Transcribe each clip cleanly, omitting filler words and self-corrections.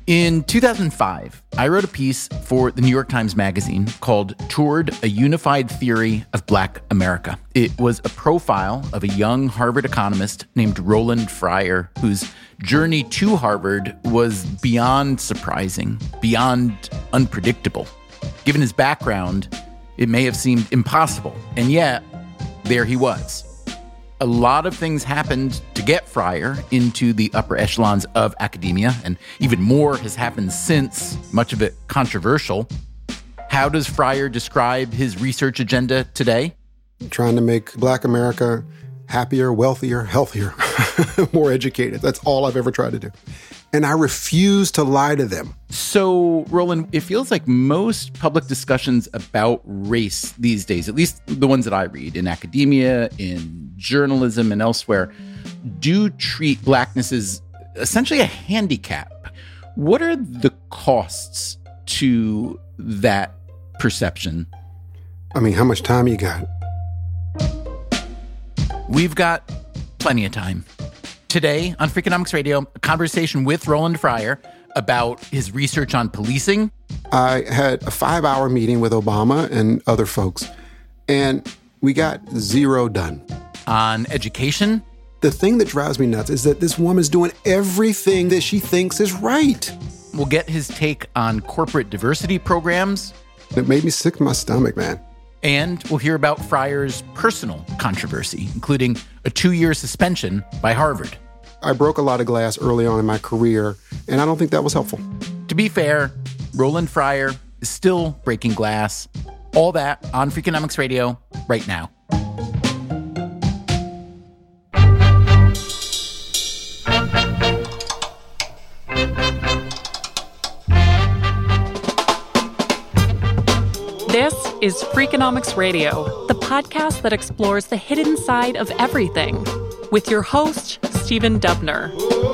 In 2005, I wrote a piece for the New York Times Magazine called Toward a Unified Theory of Black America. It was a profile of a young Harvard economist named Roland Fryer, whose journey to Harvard was beyond surprising, beyond unpredictable. Given his background, it may have seemed impossible, and yet, there he was. A lot of things happened to get Fryer into the upper echelons of academia, and even more has happened since, much of it controversial. How does Fryer describe his research agenda today? Trying to make Black America happier, wealthier, healthier, more educated. That's all I've ever tried to do. And I refuse to lie to them. So, Roland, it feels like most public discussions about race these days, at least the ones that I read in academia, in journalism, and elsewhere, do treat Blackness as essentially a handicap. What are the costs to that perception? I mean, how much time you got? We've got plenty of time. Today on Freakonomics Radio, a conversation with Roland Fryer about his research on policing. I had a 5-hour meeting with Obama and other folks, and we got zero done. On education. The thing that drives me nuts is that this woman's doing everything that she thinks is right. We'll get his take on corporate diversity programs. It made me sick to my stomach, man. And we'll hear about Fryer's personal controversy, including a 2-year suspension by Harvard. I broke a lot of glass early on in my career, and I don't think that was helpful. To be fair, Roland Fryer is still breaking glass. All that on Freakonomics Radio right now. This is Freakonomics Radio, the podcast that explores the hidden side of everything, with your host, Stephen Dubner.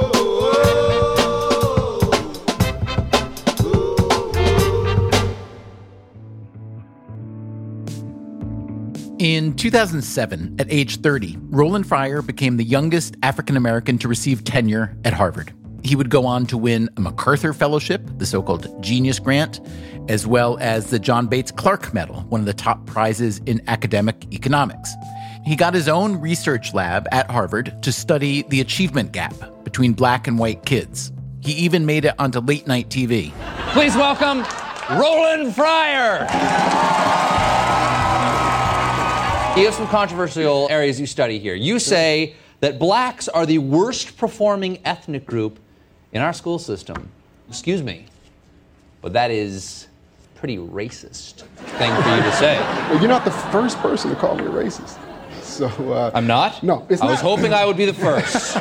In 2007, at age 30, Roland Fryer became the youngest African-American to receive tenure at Harvard. He would go on to win a MacArthur Fellowship, the so-called Genius Grant, as well as the John Bates Clark Medal, one of the top prizes in academic economics. He got his own research lab at Harvard to study the achievement gap between black and white kids. He even made it onto late-night TV. Please welcome Roland Fryer. You have some controversial areas you study here. You say that blacks are the worst performing ethnic group in our school system. Excuse me, but that is pretty racist thing for you to say. Well, you're not the first person to call me a racist. So, I'm not? No, it's not. I was hoping I would be the first.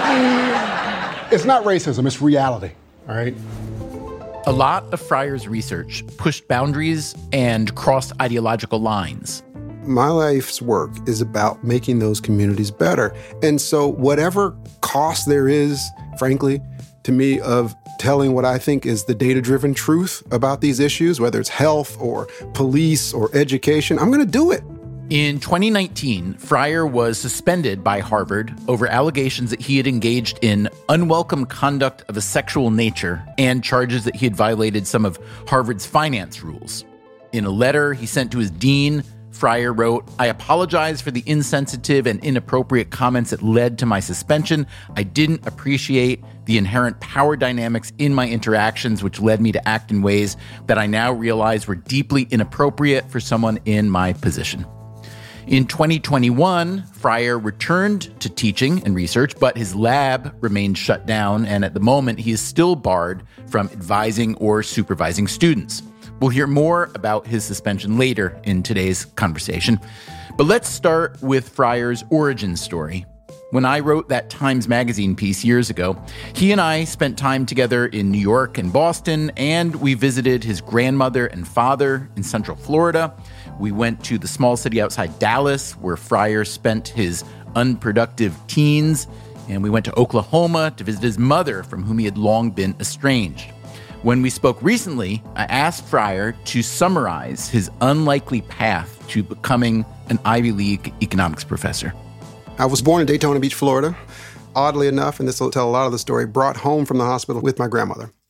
It's not racism, it's reality, all right? A lot of Fryer's research pushed boundaries and crossed ideological lines. My life's work is about making those communities better. And so whatever cost there is, frankly, to me, of telling what I think is the data-driven truth about these issues, whether it's health or police or education, I'm going to do it. In 2019, Fryer was suspended by Harvard over allegations that he had engaged in unwelcome conduct of a sexual nature and charges that he had violated some of Harvard's finance rules. In a letter he sent to his dean, Fryer wrote, "I apologize for the insensitive and inappropriate comments that led to my suspension. I didn't appreciate the inherent power dynamics in my interactions, which led me to act in ways that I now realize were deeply inappropriate for someone in my position." In 2021, Fryer returned to teaching and research, but his lab remained shut down, and at the moment, he is still barred from advising or supervising students. We'll hear more about his suspension later in today's conversation. But let's start with Fryer's origin story. When I wrote that Times Magazine piece years ago, he and I spent time together in New York and Boston, and we visited his grandmother and father in Central Florida. We went to the small city outside Dallas, where Fryer spent his unproductive teens, and we went to Oklahoma to visit his mother, from whom he had long been estranged. When we spoke recently, I asked Fryer to summarize his unlikely path to becoming an Ivy League economics professor. I was born in Daytona Beach, Florida. Oddly enough, and this will tell a lot of the story, brought home from the hospital with my grandmother.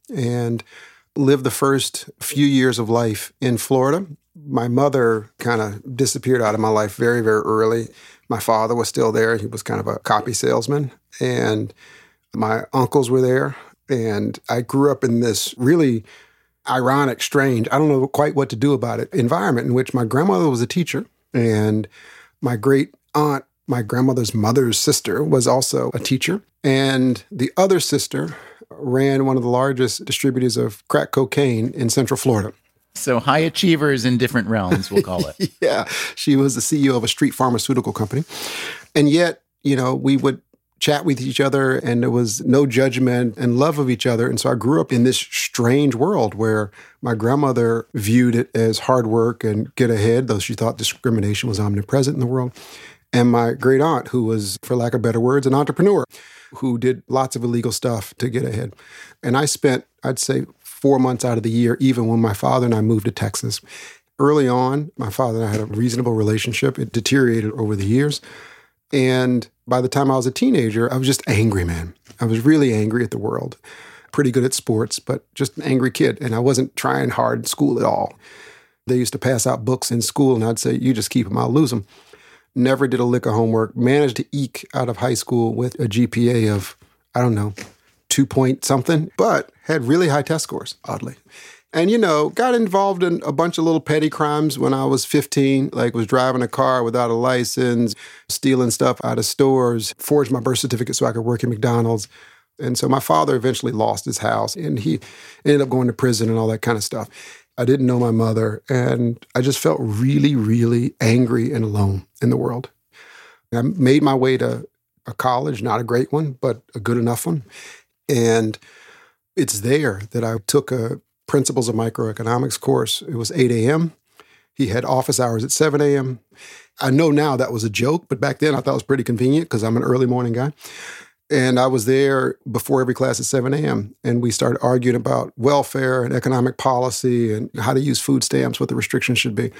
and lived the first few years of life in Florida. My mother kind of disappeared out of my life very, very early. My father was still there. He was kind of a copy salesman. And my uncles were there. And I grew up in this really ironic, strange, I don't know quite what to do about it, environment in which my grandmother was a teacher. And my great aunt, my grandmother's mother's sister, was also a teacher. And the other sister ran one of the largest distributors of crack cocaine in Central Florida. So high achievers in different realms, we'll call it. Yeah. She was the CEO of a street pharmaceutical company. And yet, we would chat with each other and there was no judgment and love of each other. And so I grew up in this strange world where my grandmother viewed it as hard work and get ahead, though she thought discrimination was omnipresent in the world. And my great aunt, who was, for lack of better words, an entrepreneur, who did lots of illegal stuff to get ahead. And I spent, I'd say, 4 months out of the year, even when my father and I moved to Texas. Early on, my father and I had a reasonable relationship. It deteriorated over the years. And by the time I was a teenager, I was just angry, man. I was really angry at the world. Pretty good at sports, but just an angry kid. And I wasn't trying hard in school at all. They used to pass out books in school, and I'd say, you just keep them, I'll lose them. Never did a lick of homework. Managed to eke out of high school with a GPA of, 2 point something, but had really high test scores, oddly. And, got involved in a bunch of little petty crimes when I was 15, like was driving a car without a license, stealing stuff out of stores, forged my birth certificate so I could work at McDonald's. And so my father eventually lost his house and he ended up going to prison and all that kind of stuff. I didn't know my mother and I just felt really, really angry and alone in the world. I made my way to a college, not a great one, but a good enough one. And it's there that I took a Principles of Microeconomics course. It was 8 a.m. He had office hours at 7 a.m. I know now that was a joke, but back then I thought it was pretty convenient because I'm an early morning guy. And I was there before every class at 7 a.m. And we started arguing about welfare and economic policy and how to use food stamps, what the restrictions should be,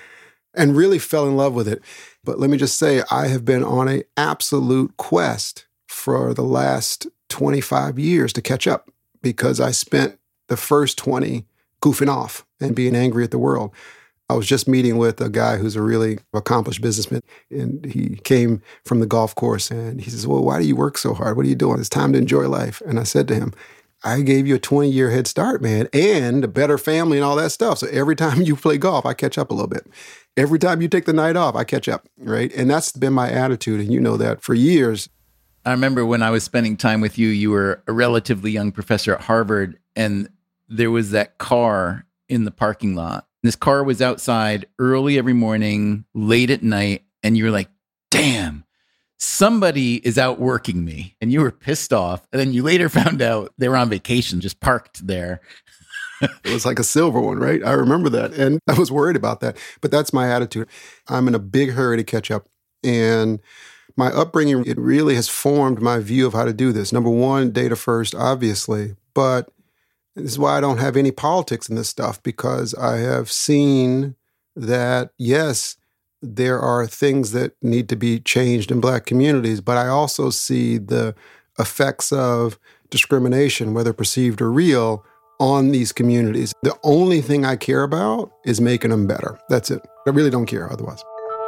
and really fell in love with it. But let me just say, I have been on an absolute quest for the last 25 years to catch up because I spent the first 20 goofing off and being angry at the world. I was just meeting with a guy who's a really accomplished businessman, and he came from the golf course, and he says, well, why do you work so hard? What are you doing? It's time to enjoy life. And I said to him, I gave you a 20-year head start, man, and a better family and all that stuff. So every time you play golf, I catch up a little bit. Every time you take the night off, I catch up, right? And that's been my attitude, and you know that for years. I remember when I was spending time with you, you were a relatively young professor at Harvard, and there was that car in the parking lot. This car was outside early every morning, late at night, and you were like, damn, somebody is outworking me. And you were pissed off. And then you later found out they were on vacation, just parked there. It was like a silver one, right? I remember that. And I was worried about that. But that's my attitude. I'm in a big hurry to catch up. And my upbringing, it really has formed my view of how to do this. Number one, data first, obviously. But this is why I don't have any politics in this stuff, because I have seen that, yes, there are things that need to be changed in Black communities, but I also see the effects of discrimination, whether perceived or real, on these communities. The only thing I care about is making them better. That's it. I really don't care otherwise.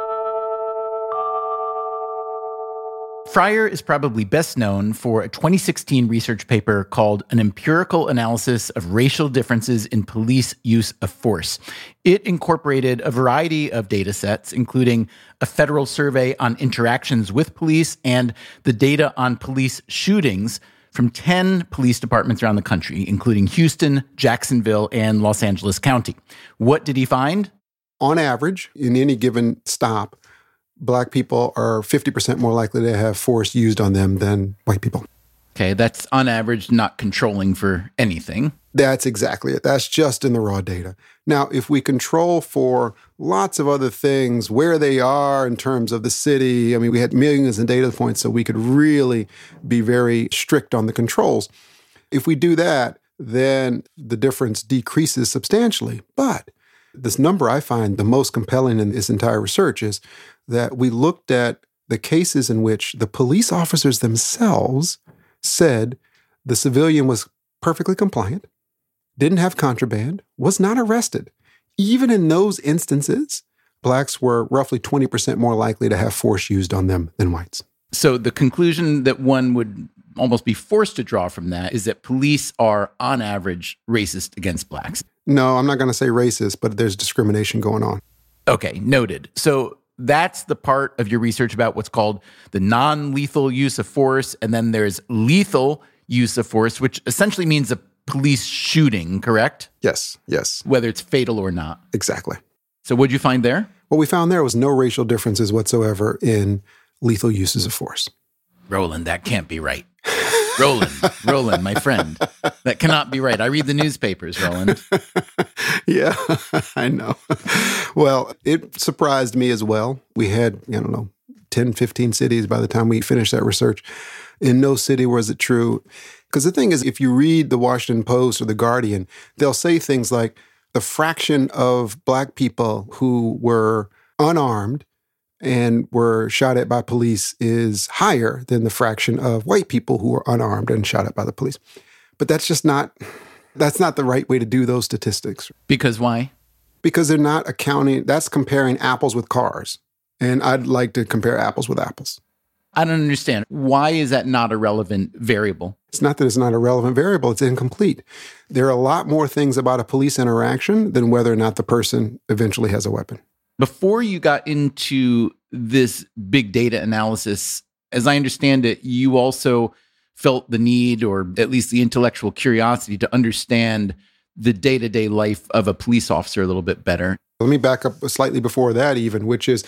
Fryer is probably best known for a 2016 research paper called An Empirical Analysis of Racial Differences in Police Use of Force. It incorporated a variety of data sets, including a federal survey on interactions with police and the data on police shootings from 10 police departments around the country, including Houston, Jacksonville, and Los Angeles County. What did he find? On average, in any given stop, Black people are 50% more likely to have force used on them than white people. Okay, that's on average not controlling for anything. That's exactly it. That's just in the raw data. Now, if we control for lots of other things, where they are in terms of the city, I mean, we had millions of data points, so we could really be very strict on the controls. If we do that, then the difference decreases substantially. But this number I find the most compelling in this entire research is that we looked at the cases in which the police officers themselves said the civilian was perfectly compliant, didn't have contraband, was not arrested. Even in those instances, blacks were roughly 20% more likely to have force used on them than whites. So the conclusion that one would almost be forced to draw from that is that police are, on average, racist against blacks. No, I'm not going to say racist, but there's discrimination going on. Okay, noted. So that's the part of your research about what's called the non-lethal use of force, and then there's lethal use of force, which essentially means a police shooting, correct? Yes. Whether it's fatal or not. Exactly. So what'd you find there? What we found there was no racial differences whatsoever in lethal uses of force. Roland, that can't be right. Roland, my friend. That cannot be right. I read the newspapers, Roland. Yeah, I know. Well, it surprised me as well. We had, 10, 15 cities by the time we finished that research. In no city was it true. Because the thing is, if you read the Washington Post or the Guardian, they'll say things like the fraction of black people who were unarmed and were shot at by police is higher than the fraction of white people who were unarmed and shot at by the police. But that's not the right way to do those statistics. Because why? Because they're not accounting, that's comparing apples with cars. And I'd like to compare apples with apples. I don't understand. Why is that not a relevant variable? It's not that it's not a relevant variable, it's incomplete. There are a lot more things about a police interaction than whether or not the person eventually has a weapon. Before you got into this big data analysis, as I understand it, you also felt the need, or at least the intellectual curiosity, to understand the day-to-day life of a police officer a little bit better. Let me back up slightly before that even, which is,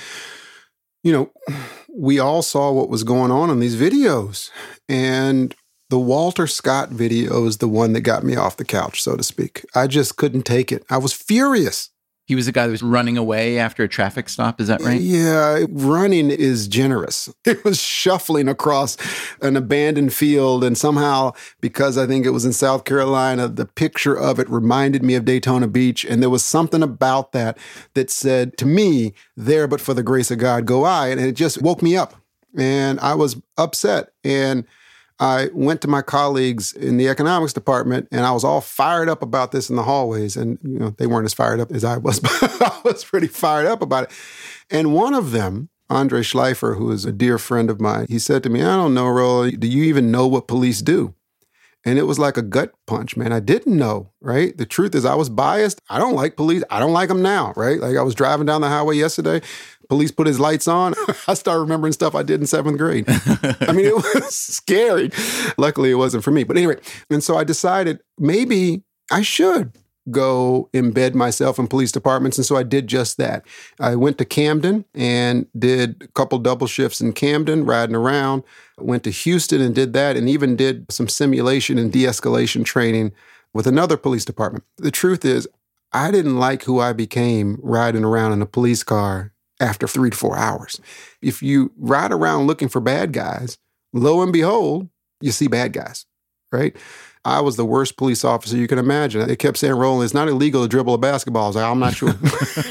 we all saw what was going on in these videos. And the Walter Scott video is the one that got me off the couch, so to speak. I just couldn't take it. I was furious. He was the guy that was running away after a traffic stop, is that right? Yeah, running is generous. It was shuffling across an abandoned field, and somehow, because I think it was in South Carolina, the picture of it reminded me of Daytona Beach, and there was something about that said, to me, there but for the grace of God go I, and it just woke me up, and I was upset, and I went to my colleagues in the economics department, and I was all fired up about this in the hallways. And, they weren't as fired up as I was, but I was pretty fired up about it. And one of them, Andre Schleifer, who is a dear friend of mine, he said to me, I don't know, Roland, do you even know what police do? And it was like a gut punch, man. I didn't know, right? The truth is I was biased. I don't like police. I don't like them now, right? Like I was driving down the highway yesterday. Police put his lights on. I started remembering stuff I did in 7th grade. I mean, it was scary. Luckily, it wasn't for me. But anyway, and so I decided maybe I should go embed myself in police departments. And so I did just that. I went to Camden and did a couple double shifts in Camden, riding around. Went to Houston and did that, and even did some simulation and de-escalation training with another police department. The truth is, I didn't like who I became riding around in a police car after 3 to 4 hours. If you ride around looking for bad guys, lo and behold, you see bad guys, right? I was the worst police officer you can imagine. They kept saying, Roland, it's not illegal to dribble a basketball. I was like, I'm not sure.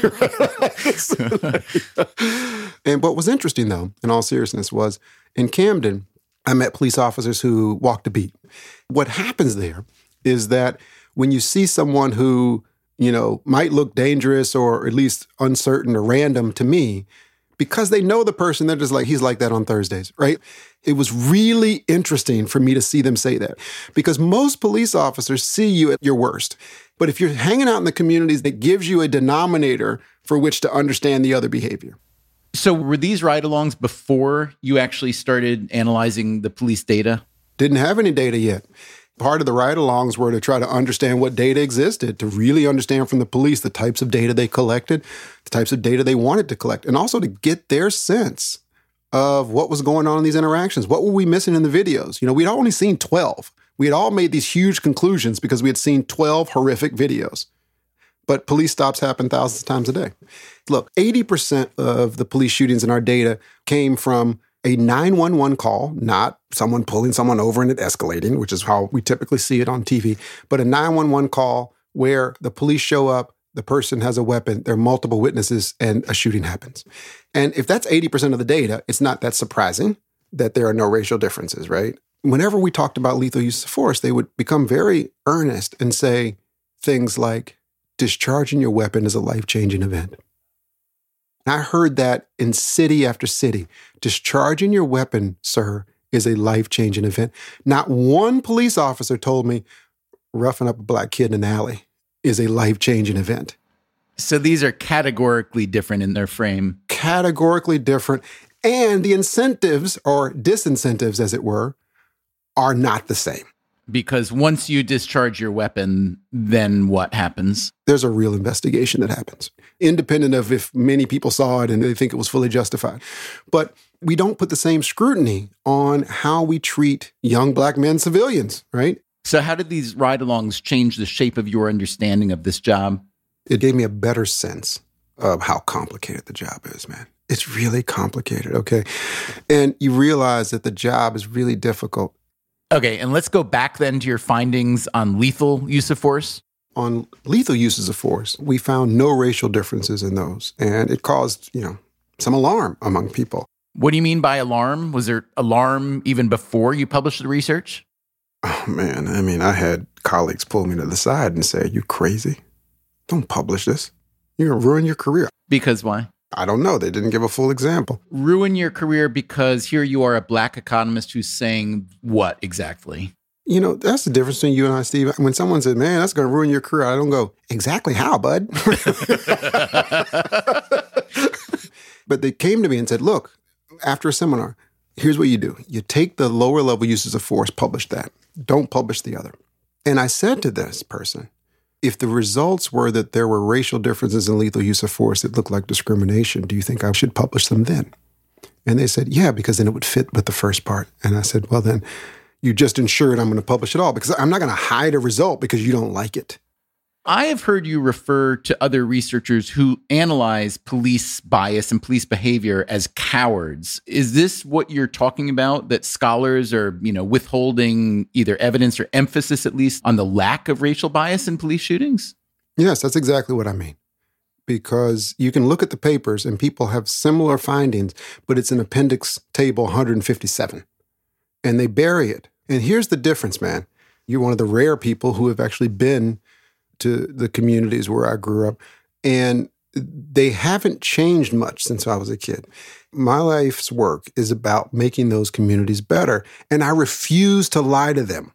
And what was interesting, though, in all seriousness, was in Camden, I met police officers who walked a beat. What happens there is that when you see someone who, might look dangerous or at least uncertain or random to me, because they know the person, they're just like, he's like that on Thursdays, right? It was really interesting for me to see them say that, because most police officers see you at your worst. But if you're hanging out in the communities, that gives you a denominator for which to understand the other behavior. So were these ride-alongs before you actually started analyzing the police data? Didn't have any data yet. Part of the ride-alongs were to try to understand what data existed, to really understand from the police the types of data they collected, the types of data they wanted to collect, and also to get their sense of what was going on in these interactions. What were we missing in the videos? We'd only seen 12. We had all made these huge conclusions because we had seen 12 horrific videos. But police stops happen thousands of times a day. Look, 80% of the police shootings in our data came from a 911 call, not someone pulling someone over and it escalating, which is how we typically see it on TV, but a 911 call where the police show up, the person has a weapon, there are multiple witnesses, and a shooting happens. And if that's 80% of the data, it's not that surprising that there are no racial differences, right? Whenever we talked about lethal use of force, they would become very earnest and say, things like discharging your weapon is a life-changing event. And I heard that in city after city. Discharging your weapon, sir, is a life-changing event. Not one police officer told me roughing up a black kid in an alley is a life-changing event. So these are categorically different in their frame. Categorically different. And the incentives, or disincentives as it were, are not the same. Because once you discharge your weapon, then what happens? There's a real investigation that happens, independent of if many people saw it and they think it was fully justified. But we don't put the same scrutiny on how we treat young black men civilians, right? So how did these ride-alongs change the shape of your understanding of this job? It gave me a better sense of how complicated the job is, man. It's really complicated, okay? And you realize that the job is really difficult. Okay, and let's go back then to your findings on lethal use of force. On lethal uses of force, we found no racial differences in those. And it caused, some alarm among people. What do you mean by alarm? Was there alarm even before you published the research? Oh, man. I mean, I had colleagues pull me to the side and say, "Are you crazy? Don't publish this. You're going to ruin your career." Because why? I don't know. They didn't give a full example. Ruin your career because here you are, a black economist who's saying what exactly? That's the difference between you and I, Steve. When someone says, "Man, that's going to ruin your career," I don't go, "Exactly how, bud?" But they came to me and said, "Look, after a seminar, here's what you do. You take the lower level uses of force, publish that. Don't publish the other." And I said to this person, if the results were that there were racial differences in lethal use of force that looked like discrimination, do you think I should publish them then? And they said, yeah, because then it would fit with the first part. And I said, well, then you just ensured I'm going to publish it all, because I'm not going to hide a result because you don't like it. I have heard you refer to other researchers who analyze police bias and police behavior as cowards. Is this what you're talking about, that scholars are, withholding either evidence or emphasis, at least, on the lack of racial bias in police shootings? Yes, that's exactly what I mean. Because you can look at the papers and people have similar findings, but it's in Appendix Table 157. And they bury it. And here's the difference, man. You're one of the rare people who have actually been to the communities where I grew up, and they haven't changed much since I was a kid. My life's work is about making those communities better, and I refuse to lie to them,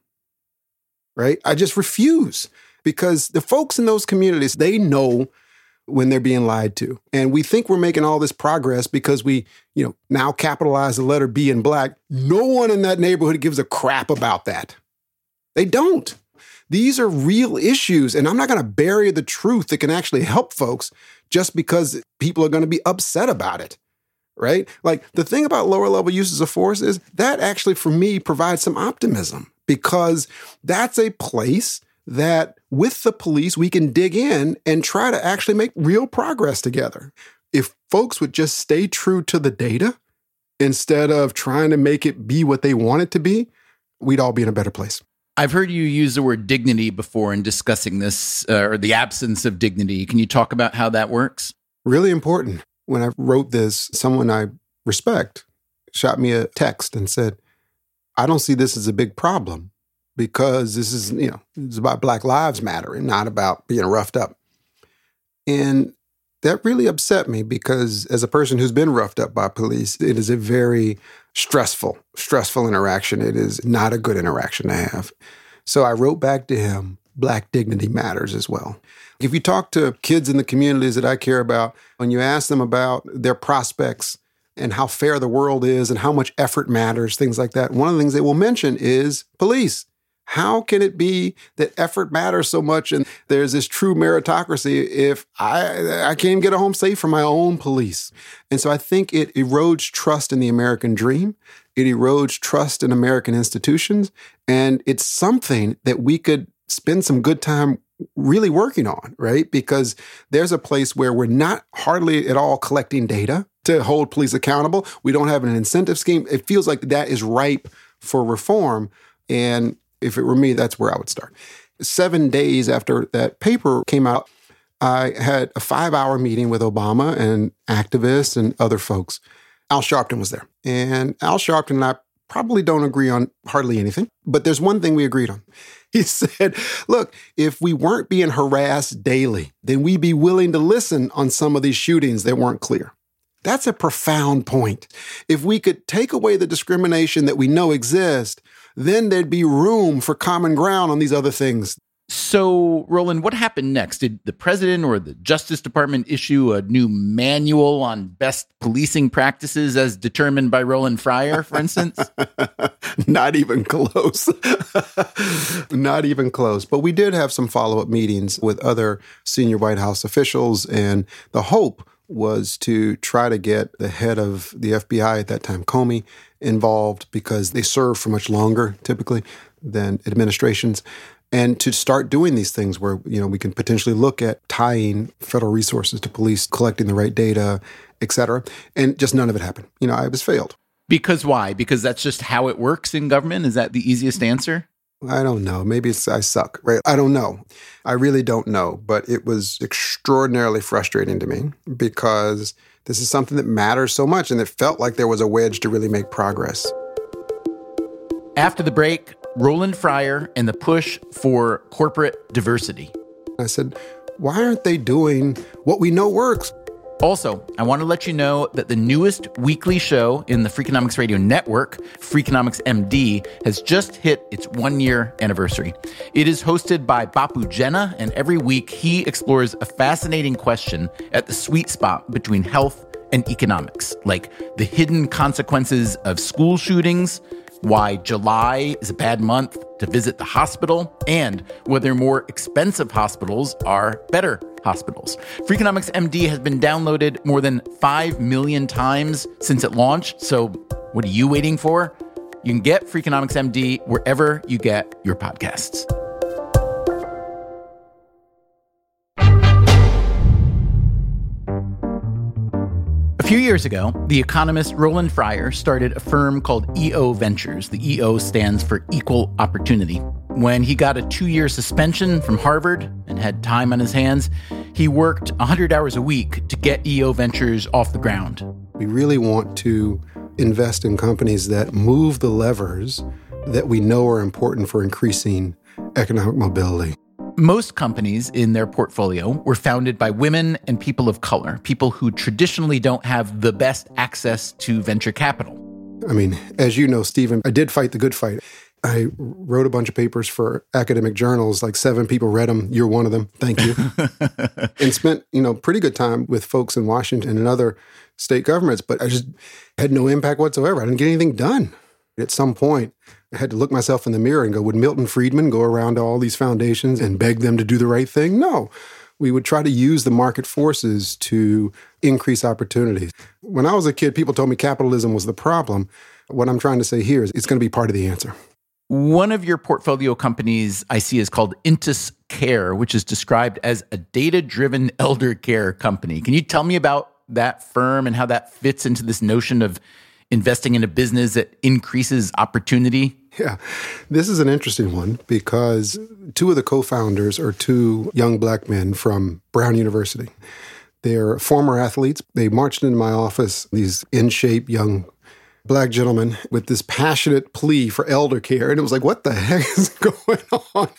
right? I just refuse, because the folks in those communities, they know when they're being lied to. And we think we're making all this progress because we, now capitalize the letter B in black. No one in that neighborhood gives a crap about that. They don't. These are real issues, and I'm not going to bury the truth that can actually help folks just because people are going to be upset about it, right? Like, the thing about lower level uses of force is that actually, for me, provides some optimism, because that's a place that with the police, we can dig in and try to actually make real progress together. If folks would just stay true to the data instead of trying to make it be what they want it to be, we'd all be in a better place. I've heard you use the word dignity before in discussing this, or the absence of dignity. Can you talk about how that works? Really important. When I wrote this, someone I respect shot me a text and said, "I don't see this as a big problem because this is, it's about Black Lives Matter and not about being roughed up." And that really upset me, because as a person who's been roughed up by police, it is a very stressful interaction. It is not a good interaction to have. So I wrote back to him, Black dignity matters as well. If you talk to kids in the communities that I care about, when you ask them about their prospects and how fair the world is and how much effort matters, things like that, one of the things they will mention is police. How can it be that effort matters so much and there's this true meritocracy if I can't get home safe from my own police? And so I think it erodes trust in the American dream. It erodes trust in American institutions. And it's something that we could spend some good time really working on, right? Because there's a place where we're not hardly at all collecting data to hold police accountable. We don't have an incentive scheme. It feels like that is ripe for reform. And if it were me, that's where I would start. 7 days after that paper came out, I had a 5-hour meeting with Obama and activists and other folks. Al Sharpton was there. And Al Sharpton and I probably don't agree on hardly anything, but there's one thing we agreed on. He said, look, if we weren't being harassed daily, then we'd be willing to listen on some of these shootings that weren't clear. That's a profound point. If we could take away the discrimination that we know exists, then there'd be room for common ground on these other things. So, Roland, what happened next? Did the president or the Justice Department issue a new manual on best policing practices as determined by Roland Fryer, for instance? Not even close. Not even close. But we did have some follow-up meetings with other senior White House officials, and the hope was to try to get the head of the FBI at that time, Comey, involved because they serve for much longer, typically, than administrations. And to start doing these things where, we can potentially look at tying federal resources to police, collecting the right data, et cetera. And just none of it happened. I was failed. Because why? Because that's just how it works in government? Is that the easiest answer? I don't know. Maybe I suck, right? I don't know. I really don't know. But it was extraordinarily frustrating to me because this is something that matters so much. And it felt like there was a wedge to really make progress. After the break, Roland Fryer and the push for corporate diversity. I said, why aren't they doing what we know works? Also, I want to let you know that the newest weekly show in the Freakonomics Radio Network, Freakonomics MD, has just hit its 1-year anniversary. It is hosted by Bapu Jena, and every week he explores a fascinating question at the sweet spot between health and economics, like the hidden consequences of school shootings, why July is a bad month to visit the hospital, and whether more expensive hospitals are better hospitals. Freakonomics MD has been downloaded more than 5 million times since it launched, so what are you waiting for? You can get Freakonomics MD wherever you get your podcasts. A few years ago, the economist Roland Fryer started a firm called EO Ventures. The EO stands for Equal Opportunity. When he got a 2-year suspension from Harvard and had time on his hands, he worked 100 hours a week to get EO Ventures off the ground. We really want to invest in companies that move the levers that we know are important for increasing economic mobility. Most companies in their portfolio were founded by women and people of color, people who traditionally don't have the best access to venture capital. I mean, as you know, Stephen, I did fight the good fight. I wrote a bunch of papers for academic journals, like 7 people read them. You're one of them. Thank you. And spent, pretty good time with folks in Washington and other state governments, but I just had no impact whatsoever. I didn't get anything done. At some point, I had to look myself in the mirror and go, would Milton Friedman go around to all these foundations and beg them to do the right thing? No. We would try to use the market forces to increase opportunities. When I was a kid, people told me capitalism was the problem. What I'm trying to say here is it's going to be part of the answer. One of your portfolio companies I see is called Intus Care, which is described as a data-driven elder care company. Can you tell me about that firm and how that fits into this notion of investing in a business that increases opportunity? Yeah, this is an interesting one because 2 of the co-founders are 2 young black men from Brown University. They're former athletes. They marched into my office, these in-shape young black gentlemen with this passionate plea for elder care. And it was like, what the heck is going on?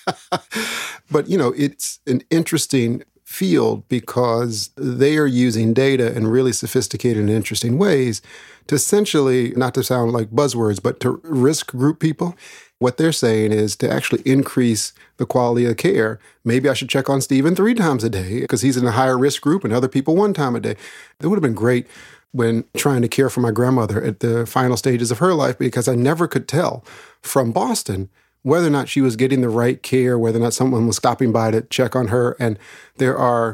But, it's an interesting field because they are using data in really sophisticated and interesting ways to essentially, not to sound like buzzwords, but to risk group people. What they're saying is to actually increase the quality of care. Maybe I should check on Stephen 3 times a day because he's in a higher risk group and other people 1 time a day. It would have been great when trying to care for my grandmother at the final stages of her life because I never could tell from Boston whether or not she was getting the right care, whether or not someone was stopping by to check on her. And there are,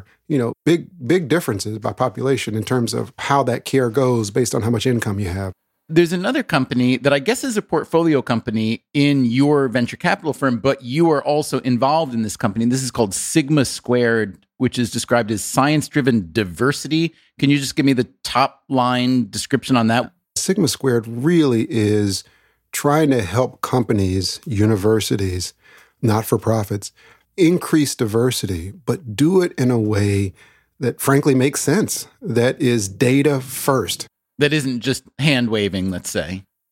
big differences by population in terms of how that care goes based on how much income you have. There's another company that I guess is a portfolio company in your venture capital firm, but you are also involved in this company. This is called Sigma Squared, which is described as science-driven diversity. Can you just give me the top line description on that? Sigma Squared really is trying to help companies, universities, not-for-profits, increase diversity, but do it in a way that frankly makes sense, that is data first. That isn't just hand-waving, let's say.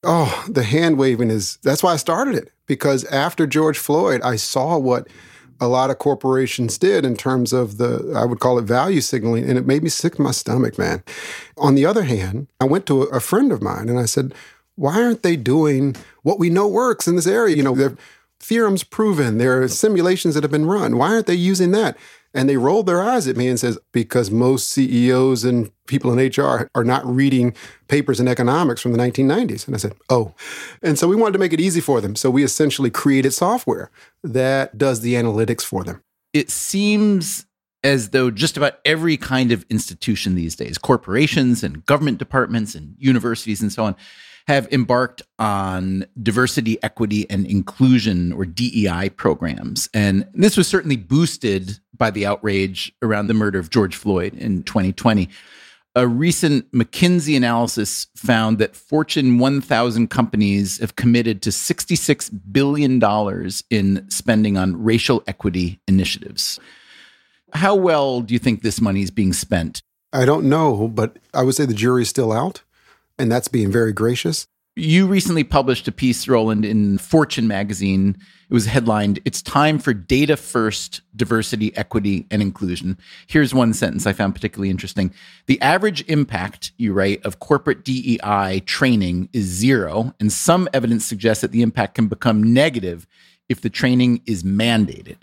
Oh, the hand waving that's why I started it. Because after George Floyd, I saw what a lot of corporations did in terms of I would call it value signaling, and it made me sick to my stomach, man. On the other hand, I went to a friend of mine and I said, why aren't they doing what we know works in this area? There are theorems proven, there are simulations that have been run. Why aren't they using that? And they rolled their eyes at me and says, because most CEOs and people in HR are not reading papers in economics from the 1990s. And I said, oh. And so we wanted to make it easy for them. So we essentially created software that does the analytics for them. It seems as though just about every kind of institution these days, corporations and government departments and universities and so on, have embarked on diversity, equity, and inclusion, or DEI programs. And this was certainly boosted by the outrage around the murder of George Floyd in 2020. A recent McKinsey analysis found that Fortune 1000 companies have committed to $66 billion in spending on racial equity initiatives. How well do you think this money is being spent? I don't know, but I would say the jury's still out. And that's being very gracious. You recently published a piece, Roland, in Fortune magazine. It was headlined, "It's Time for Data First Diversity, Equity, and Inclusion." Here's one sentence I found particularly interesting. "The average impact," you write, "of corporate DEI training is 0, and some evidence suggests that the impact can become negative if the training is mandated."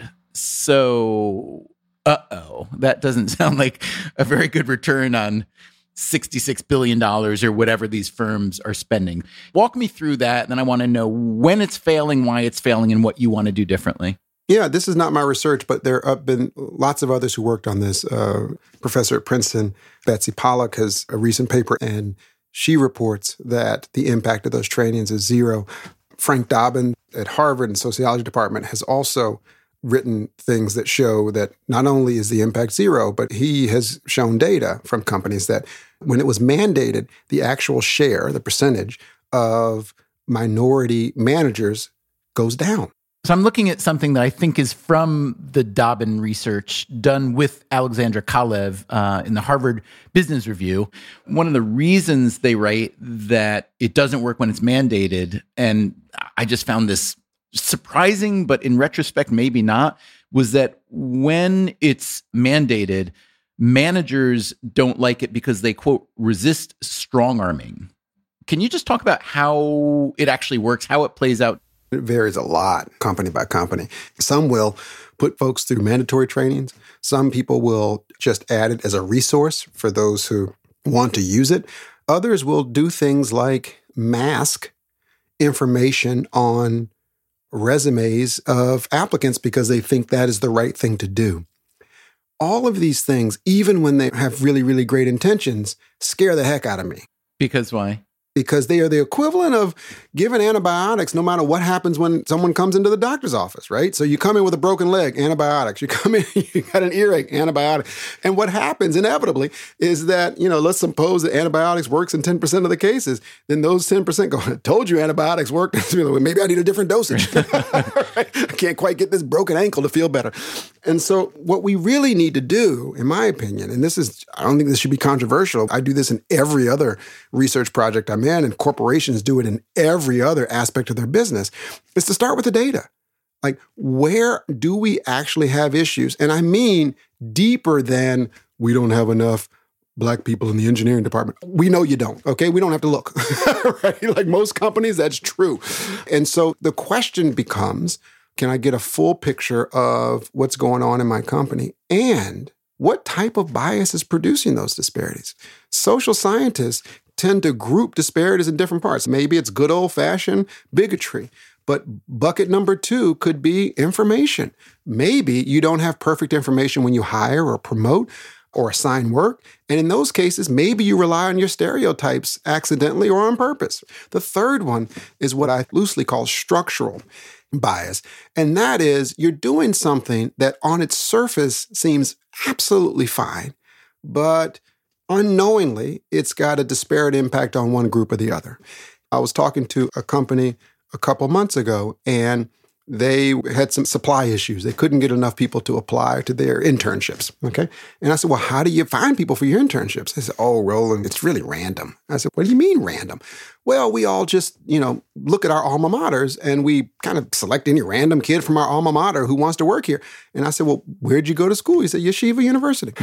So, that doesn't sound like a very good return on $66 billion or whatever these firms are spending. Walk me through that, and then I want to know when it's failing, why it's failing, and what you want to do differently. Yeah, this is not my research, but there have been lots of others who worked on this. Professor at Princeton, Betsy Pollack, has a recent paper, and she reports that the impact of those trainings is 0. Frank Dobbin at Harvard in sociology department has also written things that show that not only is the impact 0, but he has shown data from companies that when it was mandated, the actual share, the percentage of minority managers goes down. So I'm looking at something that I think is from the Dobbin research done with Alexandra Kalev in the Harvard Business Review. One of the reasons they write that it doesn't work when it's mandated, and I just found this surprising, but in retrospect, maybe not, was that when it's mandated, managers don't like it because they, quote, resist strong-arming. Can you just talk about how it actually works, how it plays out? It varies a lot, company by company. Some will put folks through mandatory trainings. Some people will just add it as a resource for those who want to use it. Others will do things like mask information on resumes of applicants because they think that is the right thing to do. All of these things, even when they have really, really great intentions, scare the heck out of me. Because why? Because they are the equivalent of giving antibiotics no matter what happens when someone comes into the doctor's office, right? So you come in with a broken leg, antibiotics. You come in, you got an earache, antibiotic. And what happens inevitably is that, let's suppose that antibiotics works in 10% of the cases. Then those 10% go, I told you antibiotics work. Maybe I need a different dosage. I can't quite get this broken ankle to feel better. And so what we really need to do, in my opinion, and I don't think this should be controversial. I do this in every other research project I'm in, and corporations do it in every other aspect of their business, is to start with the data. Like, where do we actually have issues? And I mean deeper than we don't have enough Black people in the engineering department. We know you don't, okay? We don't have to look, right? Like most companies, that's true. And so the question becomes, can I get a full picture of what's going on in my company? And what type of bias is producing those disparities? Social scientists tend to group disparities in different parts. Maybe it's good old-fashioned bigotry, but bucket number 2 could be information. Maybe you don't have perfect information when you hire or promote or assign work. And in those cases, maybe you rely on your stereotypes accidentally or on purpose. The third one is what I loosely call structural bias. And that is you're doing something that on its surface seems absolutely fine, but unknowingly, it's got a disparate impact on one group or the other. I was talking to a company a couple months ago, and They had some supply issues. They couldn't get enough people to apply to their internships, okay? And I said, well, how do you find people for your internships? They said, oh, Roland, it's really random. I said, what do you mean random? Well, we all just, look at our alma maters and we kind of select any random kid from our alma mater who wants to work here. And I said, well, where'd you go to school? He said, Yeshiva University.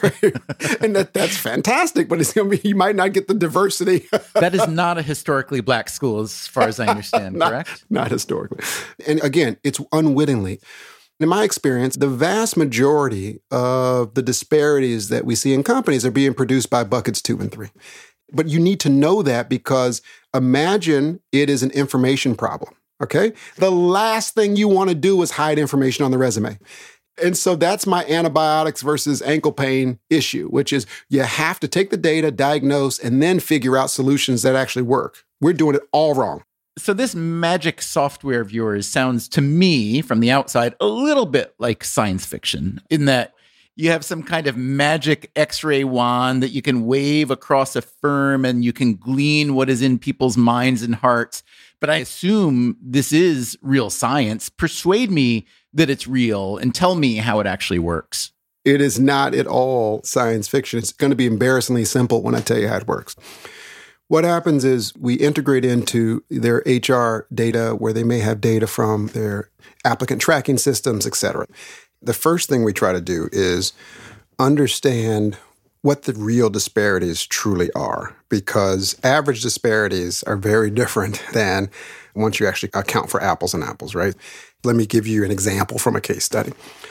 And that's fantastic, but it's going to be, you might not get the diversity. That is not a historically black school as far as I understand, correct? Not historically. And again, it's unwittingly. In my experience, the vast majority of the disparities that we see in companies are being produced by buckets 2 and 3. But you need to know that because imagine it is an information problem, okay? The last thing you want to do is hide information on the resume. And so that's my antibiotics versus ankle pain issue, which is you have to take the data, diagnose, and then figure out solutions that actually work. We're doing it all wrong. So this magic software of yours sounds to me from the outside a little bit like science fiction in that you have some kind of magic X-ray wand that you can wave across a firm and you can glean what is in people's minds and hearts. But I assume this is real science. Persuade me that it's real and tell me how it actually works. It is not at all science fiction. It's going to be embarrassingly simple when I tell you how it works. What happens is we integrate into their HR data where they may have data from their applicant tracking systems, et cetera. The first thing we try to do is understand what the real disparities truly are, because average disparities are very different than once you actually account for apples and apples, right? Let me give you an example from a case study.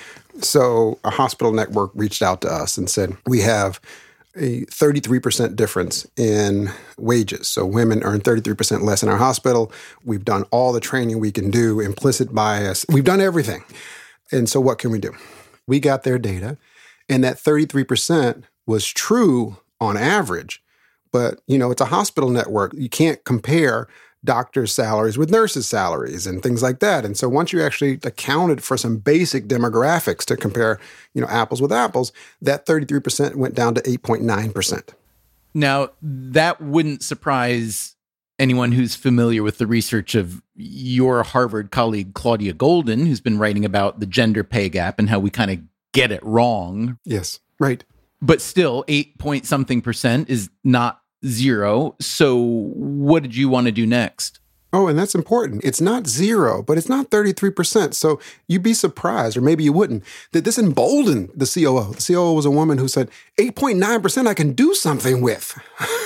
So a hospital network reached out to us and said, we have a 33% difference in wages. So women earn 33% less in our hospital. We've done all the training we can do, implicit bias. We've done everything. And so what can we do? We got their data, and that 33% was true on average. But, it's a hospital network. You can't compare doctors' salaries with nurses' salaries and things like that. And so once you actually accounted for some basic demographics to compare, apples with apples, that 33% went down to 8.9%. Now, that wouldn't surprise anyone who's familiar with the research of your Harvard colleague, Claudia Golden, who's been writing about the gender pay gap and how we kind of get it wrong. Yes, right. But still, 8-point-something% is not zero. So what did you want to do next? Oh, and that's important. It's not zero, but it's not 33%. So you'd be surprised, or maybe you wouldn't, that this emboldened the COO. The COO was a woman who said, 8.9% I can do something with.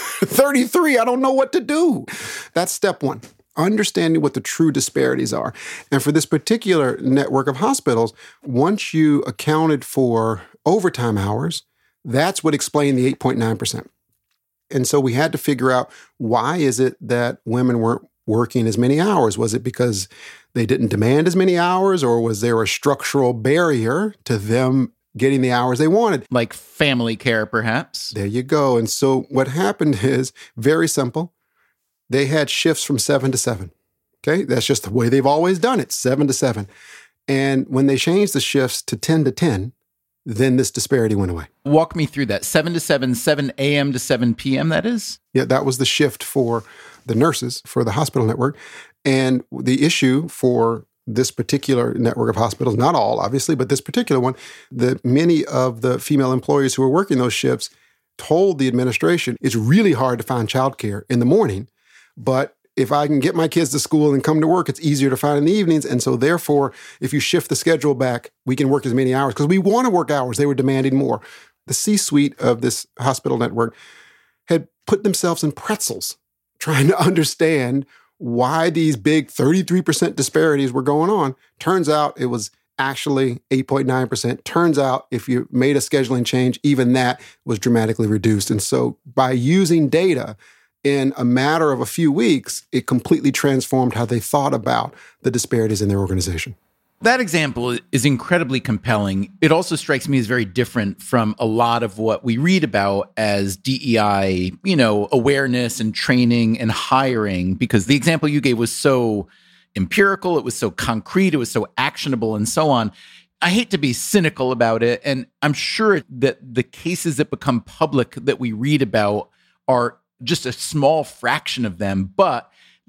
33, I don't know what to do. That's step one. Understanding what the true disparities are. And for this particular network of hospitals, once you accounted for overtime hours, that's what explained the 8.9%. And so we had to figure out, why is it that women weren't working as many hours? Was it because they didn't demand as many hours, or was there a structural barrier to them getting the hours they wanted? Like family care, perhaps? There you go. And so what happened is very simple. They had shifts from 7 to 7. Okay, that's just the way they've always done it, 7 to 7. And when they changed the shifts to 10 to 10, then this disparity went away. Walk me through that. 7 to 7, 7 a.m. to 7 p.m., that is? Yeah, that was the shift for the nurses, for the hospital network. And the issue for this particular network of hospitals, not all, obviously, but this particular one, that many of the female employees who were working those shifts told the administration, it's really hard to find childcare in the morning, but if I can get my kids to school and come to work, it's easier to find in the evenings. And so therefore, if you shift the schedule back, we can work as many hours because we want to work hours. They were demanding more. The C-suite of this hospital network had put themselves in pretzels trying to understand why these big 33% disparities were going on. Turns out it was actually 8.9%. Turns out if you made a scheduling change, even that was dramatically reduced. And so by using data, in a matter of a few weeks, it completely transformed how they thought about the disparities in their organization. That example is incredibly compelling. It also strikes me as very different from a lot of what we read about as DEI, awareness and training and hiring, because the example you gave was so empirical, it was so concrete, it was so actionable and so on. I hate to be cynical about it, and I'm sure that the cases that become public that we read about are just a small fraction of them, but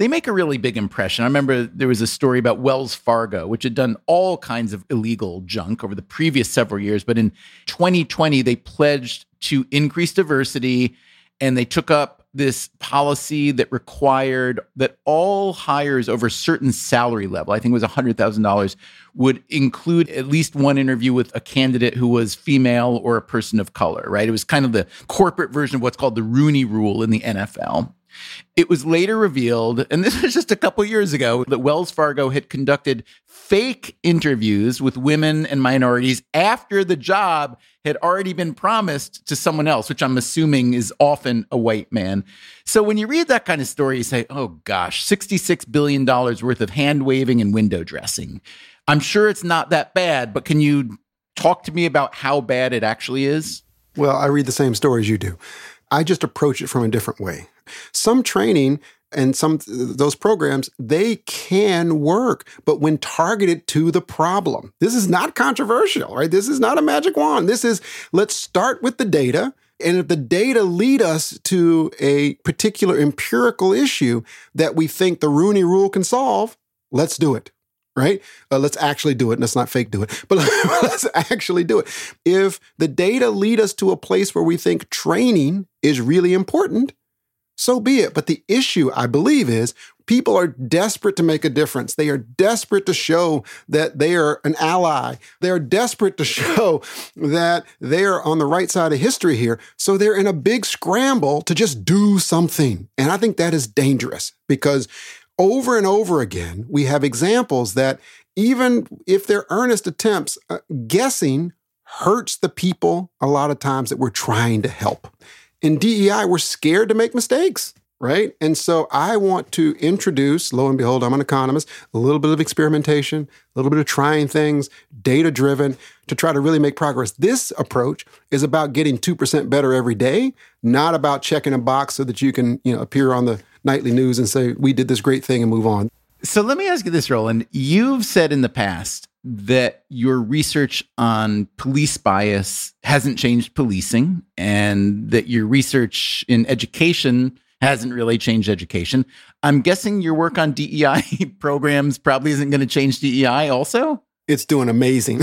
they make a really big impression. I remember there was a story about Wells Fargo, which had done all kinds of illegal junk over the previous several years. But in 2020, they pledged to increase diversity, and they took up this policy that required that all hires over a certain salary level, I think it was $100,000, would include at least one interview with a candidate who was female or a person of color, right? It was kind of the corporate version of what's called the Rooney Rule in the NFL. It was later revealed, and this was just a couple years ago, that Wells Fargo had conducted fake interviews with women and minorities after the job had already been promised to someone else, which I'm assuming is often a white man. So when you read that kind of story, you say, oh gosh, $66 billion worth of hand waving and window dressing. I'm sure it's not that bad, but can you talk to me about how bad it actually is? Well, I read the same stories you do. I just approach it from a different way. Some training and those programs, they can work, but when targeted to the problem. This is not controversial, right? This is not a magic wand. This is, let's start with the data. And if the data lead us to a particular empirical issue that we think the Rooney Rule can solve, let's do it. Right? Let's actually do it. Let's not fake do it, but let's actually do it. If the data lead us to a place where we think training is really important, so be it. But the issue, I believe, is people are desperate to make a difference. They are desperate to show that they are an ally. They are desperate to show that they are on the right side of history here. So they're in a big scramble to just do something. And I think that is dangerous because over and over again, we have examples that even if they're earnest attempts, guessing hurts the people a lot of times that we're trying to help. In DEI, we're scared to make mistakes, right? And so I want to introduce, lo and behold, I'm an economist, a little bit of experimentation, a little bit of trying things, data-driven, to try to really make progress. This approach is about getting 2% better every day, not about checking a box so that you can, appear on the nightly news and say, we did this great thing and move on. So let me ask you this, Roland. You've said in the past that your research on police bias hasn't changed policing and that your research in education hasn't really changed education. I'm guessing your work on DEI programs probably isn't going to change DEI also? It's doing amazing.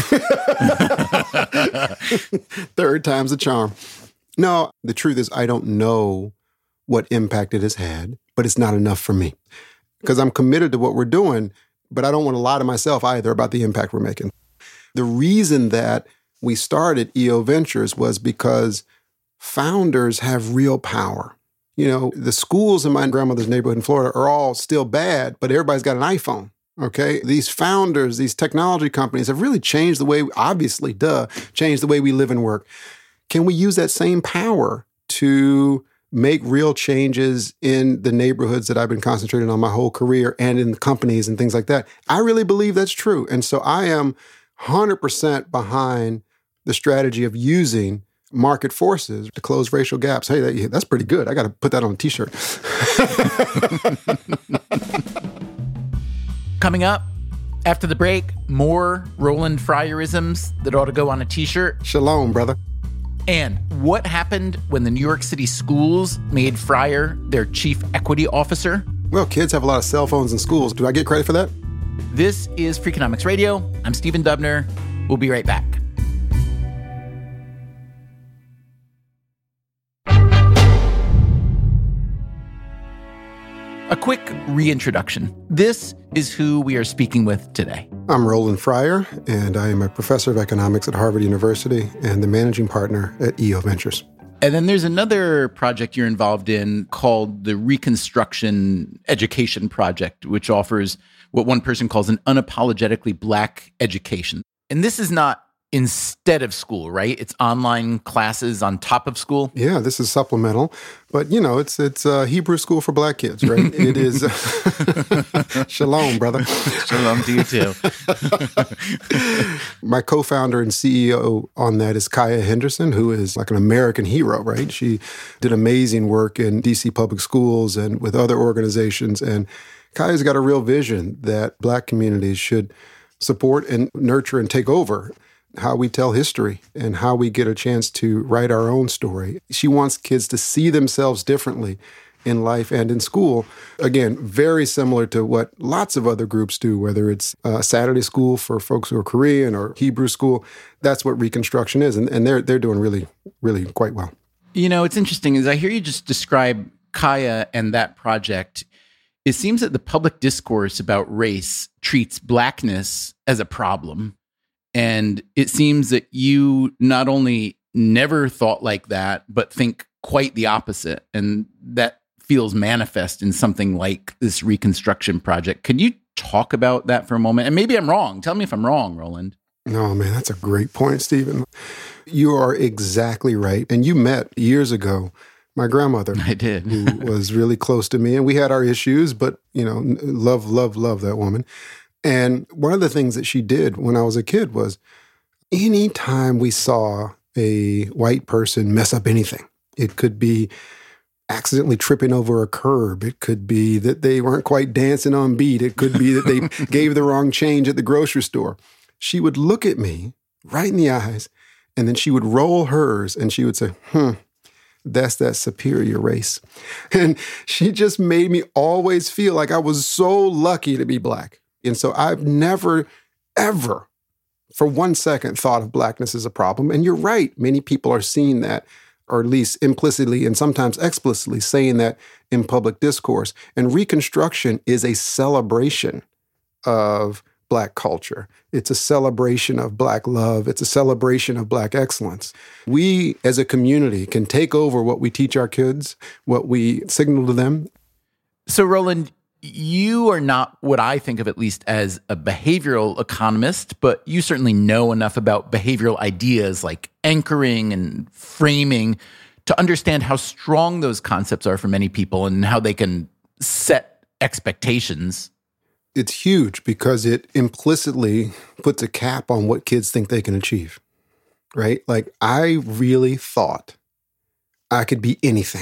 Third time's the charm. No, the truth is I don't know what impact it has had, but it's not enough for me because I'm committed to what we're doing, but I don't want to lie to myself either about the impact we're making. The reason that we started EO Ventures was because founders have real power. The schools in my grandmother's neighborhood in Florida are all still bad, but everybody's got an iPhone. Okay. These founders, these technology companies have really changed the way, obviously, changed the way we live and work. Can we use that same power to make real changes in the neighborhoods that I've been concentrating on my whole career and in the companies and things like that? I really believe that's true. And so I am 100% behind the strategy of using market forces to close racial gaps. Hey, that's pretty good. I got to put that on a t-shirt. Coming up, after the break, more Roland Fryerisms that ought to go on a t-shirt. Shalom, brother. And what happened when the New York City schools made Fryer their chief equity officer? Well, kids have a lot of cell phones in schools. Do I get credit for that? This is Freakonomics Radio. I'm Stephen Dubner. We'll be right back. A quick reintroduction. This is who we are speaking with today. I'm Roland Fryer, and I am a professor of economics at Harvard University and the managing partner at EO Ventures. And then there's another project you're involved in called the Reconstruction Education Project, which offers what one person calls an unapologetically Black education. And this is not instead of school, right? It's online classes on top of school. Yeah, this is supplemental, but it's a Hebrew school for Black kids, right? It is. Shalom, brother. Shalom to you too. My co-founder and CEO on that is Kaya Henderson, who is like an American hero, right? She did amazing work in DC public schools and with other organizations. And Kaya's got a real vision that Black communities should support and nurture and take over how we tell history and how we get a chance to write our own story. She wants kids to see themselves differently in life and in school. Again, very similar to what lots of other groups do, whether it's Saturday school for folks who are Korean or Hebrew school. That's what Reconstruction is. And they're doing really, really quite well. You know, it's interesting as I hear you just describe Kaya and that project, it seems that the public discourse about race treats Blackness as a problem. And it seems that you not only never thought like that, but think quite the opposite. And that feels manifest in something like this Reconstruction project. Can you talk about that for a moment? And maybe I'm wrong. Tell me if I'm wrong, Roland. No, man, that's a great point, Stephen. You are exactly right. And you met years ago my grandmother. I did. Who was really close to me. And we had our issues, but, you know, love that woman. And one of the things that she did when I was a kid was anytime we saw a white person mess up anything, it could be accidentally tripping over a curb. It could be that they weren't quite dancing on beat. It could be that they gave the wrong change at the grocery store. She would look at me right in the eyes, and then she would roll hers, and she would say, that's that superior race. And she just made me always feel like I was so lucky to be Black. And so I've never, ever, for 1 second, thought of Blackness as a problem. And you're right. Many people are seeing that, or at least implicitly and sometimes explicitly saying that in public discourse. And Reconstruction is a celebration of Black culture. It's a celebration of Black love. It's a celebration of Black excellence. We, as a community, can take over what we teach our kids, what we signal to them. So, Roland, you are not what I think of at least as a behavioral economist, but you certainly know enough about behavioral ideas like anchoring and framing to understand how strong those concepts are for many people and how they can set expectations. It's huge because it implicitly puts a cap on what kids think they can achieve, right? Like, I really thought I could be anything.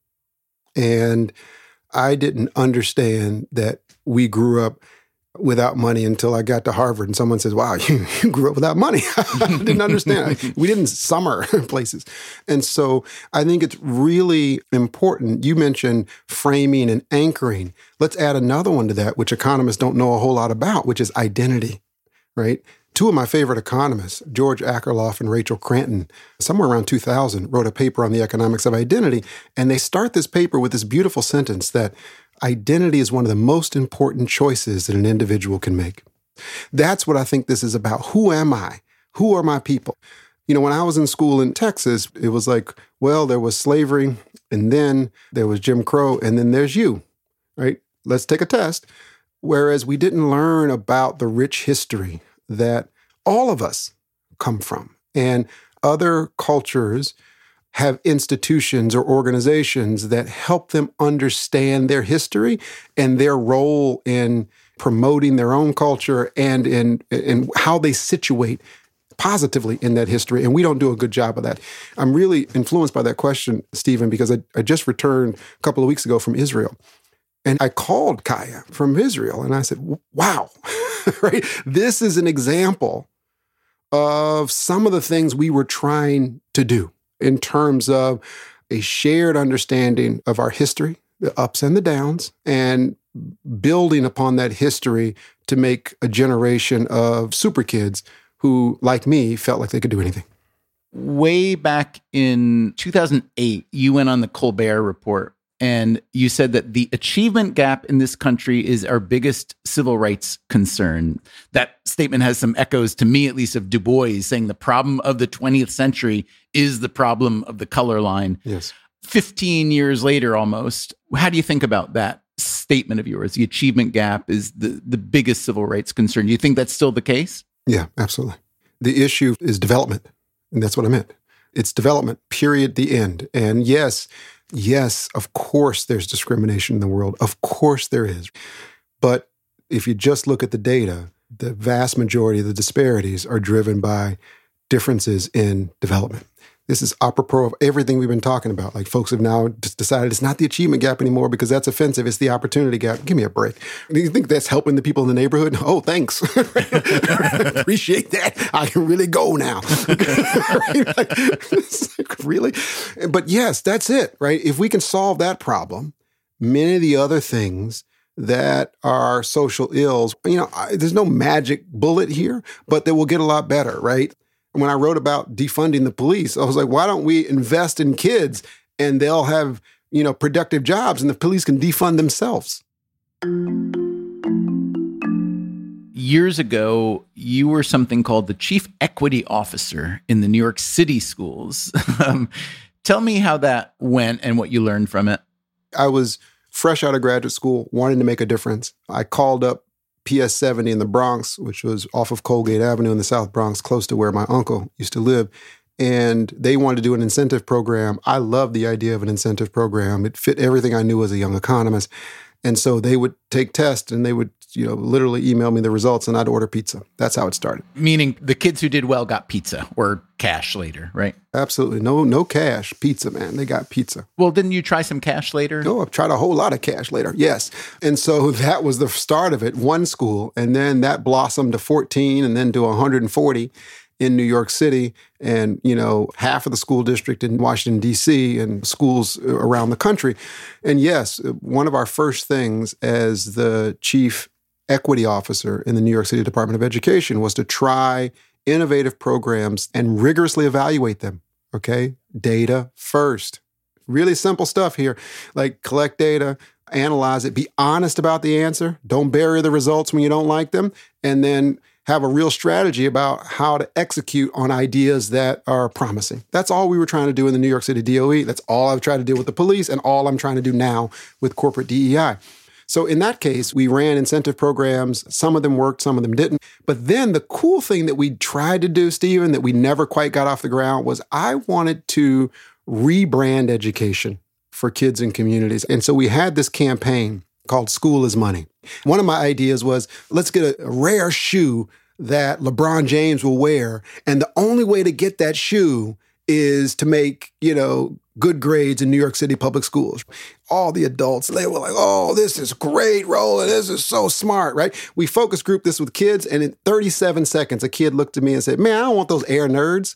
And I didn't understand that we grew up without money until I got to Harvard and someone says, wow, you grew up without money. I didn't understand. We didn't summer places. And so I think it's really important. You mentioned framing and anchoring. Let's add another one to that, which economists don't know a whole lot about, which is identity, right? Two of my favorite economists, George Akerlof and Rachel Cranton, somewhere around 2000, wrote a paper on the economics of identity. And they start this paper with this beautiful sentence that identity is one of the most important choices that an individual can make. That's what I think this is about. Who am I? Who are my people? You know, when I was in school in Texas, it was like, well, there was slavery, and then there was Jim Crow, and then there's you, right? Let's take a test. Whereas we didn't learn about the rich history that all of us come from. And other cultures have institutions or organizations that help them understand their history and their role in promoting their own culture and in how they situate positively in that history. And we don't do a good job of that. I'm really influenced by that question, Stephen, because I just returned a couple of weeks ago from Israel. And I called Kaya from Israel and I said, wow, right? This is an example of some of the things we were trying to do in terms of a shared understanding of our history, the ups and the downs, and building upon that history to make a generation of super kids who, like me, felt like they could do anything. Way back in 2008, you went on the Colbert Report, and you said that the achievement gap in this country is our biggest civil rights concern. That statement has some echoes, to me at least, of Du Bois saying the problem of the 20th century is the problem of the color line. Yes. 15 years later almost, how do you think about that statement of yours? The achievement gap is the biggest civil rights concern. Do you think that's still the case? Yeah, absolutely. The issue is development, and that's what I meant. It's development, period, the end. And yes, of course there's discrimination in the world. Of course there is. But if you just look at the data, the vast majority of the disparities are driven by differences in development. This is apropos of everything we've been talking about. Like, folks have now decided it's not the achievement gap anymore because that's offensive. It's the opportunity gap. Give me a break. Do you think that's helping the people in the neighborhood? Oh, thanks. Appreciate that. I can really go now. Right? Really? But yes, that's it, right? If we can solve that problem, many of the other things that are social ills. There's no magic bullet here, but they will get a lot better, right? When I wrote about defunding the police, I was like, why don't we invest in kids and they'll have, productive jobs and the police can defund themselves? Years ago, you were something called the Chief Equity Officer in the New York City schools. Tell me how that went and what you learned from it. I was fresh out of graduate school, wanting to make a difference. I called up PS 70 in the Bronx, which was off of Colgate Avenue in the South Bronx, close to where my uncle used to live. And they wanted to do an incentive program. I loved the idea of an incentive program. It fit everything I knew as a young economist. And so they would take tests and they would, literally email me the results and I'd order pizza. That's how it started. Meaning the kids who did well got pizza or cash later, right? Absolutely. No cash. Pizza, man. They got pizza. Well, didn't you try some cash later? No, I've tried a whole lot of cash later. Yes. And so that was the start of it. One school. And then that blossomed to 14 and then to 140 in New York City and, half of the school district in Washington, D.C. and schools around the country. And yes, one of our first things as the chief equity officer in the New York City Department of Education was to try innovative programs and rigorously evaluate them. Okay? Data first. Really simple stuff here. Like collect data, analyze it, be honest about the answer. Don't bury the results when you don't like them. And then have a real strategy about how to execute on ideas that are promising. That's all we were trying to do in the New York City DOE. That's all I've tried to do with the police and all I'm trying to do now with corporate DEI. So in that case, we ran incentive programs. Some of them worked, some of them didn't. But then the cool thing that we tried to do, Stephen, that we never quite got off the ground was I wanted to rebrand education for kids and communities. And so we had this campaign called School is Money. One of my ideas was, let's get a rare shoe that LeBron James will wear. And the only way to get that shoe is to make, good grades in New York City public schools. All the adults, they were like, oh, this is great, Roland. This is so smart, right? We focus group this with kids, and in 37 seconds, a kid looked at me and said, man, I don't want those Air Nerds.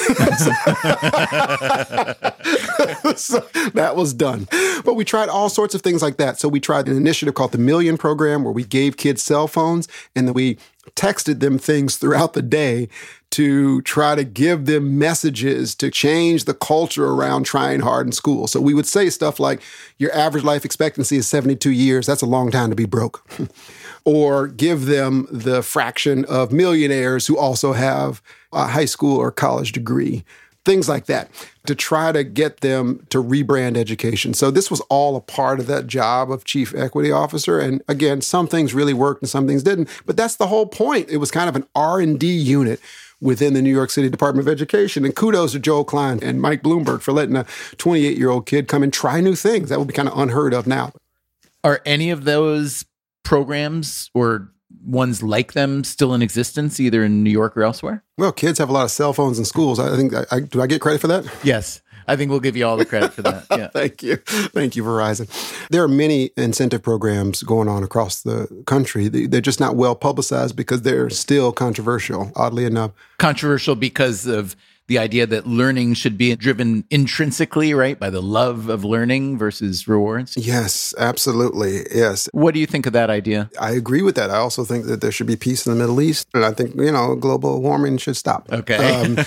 So that was done. But we tried all sorts of things like that. So we tried an initiative called the Million Program, where we gave kids cell phones, and then we texted them things throughout the day to try to give them messages to change the culture around trying hard in school. So we would say stuff like, your average life expectancy is 72 years. That's a long time to be broke. Or give them the fraction of millionaires who also have a high school or college degree. Things like that, to try to get them to rebrand education. So this was all a part of that job of chief equity officer. And again, some things really worked and some things didn't. But that's the whole point. It was kind of an R&D unit within the New York City Department of Education. And kudos to Joel Klein and Mike Bloomberg for letting a 28-year-old kid come and try new things. That would be kind of unheard of now. Are any of those programs or ones like them still in existence, either in New York or elsewhere? Well, kids have a lot of cell phones in schools. I think, do I get credit for that? Yes. I think we'll give you all the credit for that. Yeah. Thank you. Thank you, Verizon. There are many incentive programs going on across the country. They're just not well publicized because they're still controversial, oddly enough. Controversial because of the idea that learning should be driven intrinsically, right, by the love of learning versus rewards? Yes, absolutely. Yes. What do you think of that idea? I agree with that. I also think that there should be peace in the Middle East. And I think, global warming should stop. Okay.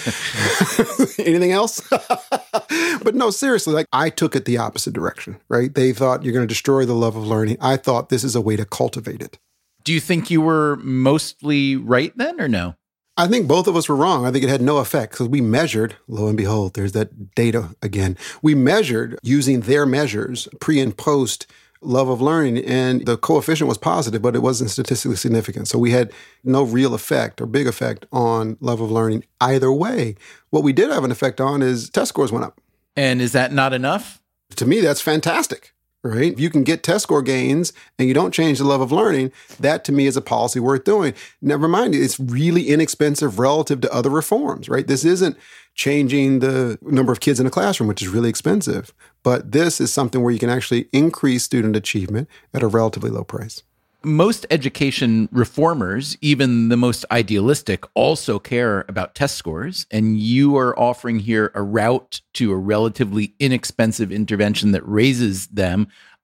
Anything else? But no, seriously, I took it the opposite direction, right? They thought you're going to destroy the love of learning. I thought this is a way to cultivate it. Do you think you were mostly right then or no? I think both of us were wrong. I think it had no effect because we measured, lo and behold, there's that data again. We measured using their measures, pre and post love of learning, and the coefficient was positive, but it wasn't statistically significant. So we had no real effect or big effect on love of learning either way. What we did have an effect on is test scores went up. And is that not enough? To me, that's fantastic. Right? If you can get test score gains and you don't change the love of learning, that to me is a policy worth doing. Never mind, it's really inexpensive relative to other reforms, right? This isn't changing the number of kids in a classroom, which is really expensive. But this is something where you can actually increase student achievement at a relatively low price. Most education reformers, even the most idealistic, also care about test scores. And you are offering here a route to a relatively inexpensive intervention that raises them.